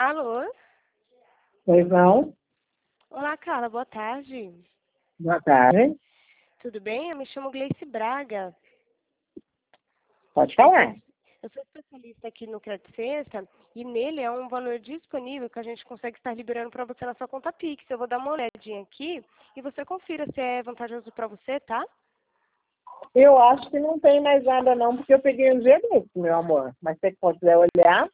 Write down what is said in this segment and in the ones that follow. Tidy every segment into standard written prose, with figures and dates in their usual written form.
Alô? Pois não? Olá, Carla, boa tarde. Boa tarde. Tudo bem? Eu me chamo Gleice Braga. Pode falar. Eu sou especialista aqui no Crédito Sexta e nele é um valor disponível que a gente consegue estar liberando para você na sua conta Pix. Eu vou dar uma olhadinha aqui e você confira se é vantajoso para você, tá? Eu acho que não tem mais nada não, porque eu peguei um dia desse, meu amor. Mas se você quiser olhar,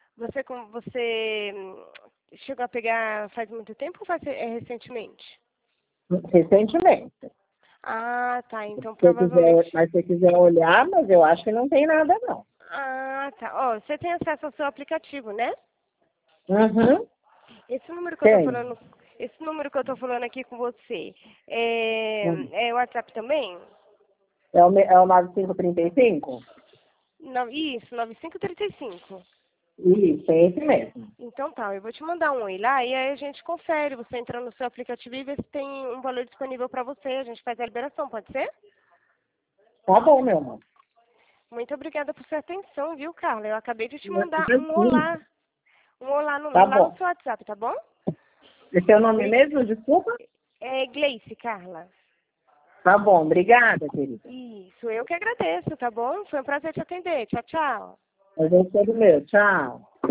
Você chegou a pegar faz muito tempo ou recentemente? recentemente. Ah, tá. Então Se você quiser, provavelmente. mas se você quiser olhar, mas eu acho que não tem nada não. Ah, tá. Ó, você tem acesso ao seu aplicativo, né? Uhum. Esse número que eu tô Tem. falando, esse número que eu tô falando aqui com você, é o WhatsApp também? É o 9535? Isso, 9535. Isso, é esse mesmo. Então tá, eu vou te mandar um oi lá e aí a gente confere. Você entra no seu aplicativo e vê se tem um valor disponível para você. A gente faz a liberação, pode ser? Tá bom, meu amor. Muito obrigada por sua atenção, viu, Carla? Eu acabei de te mandar um Sim. olá. Um olá Tá lá no bom. seu WhatsApp, tá bom? Esse é o nome Bri- mesmo? Desculpa? É Gleice, Carla. Tá bom, obrigada, querida. Isso, eu que agradeço, tá bom? Foi um prazer te atender. Tchau, tchau. Eu vou ser do meu. Tchau.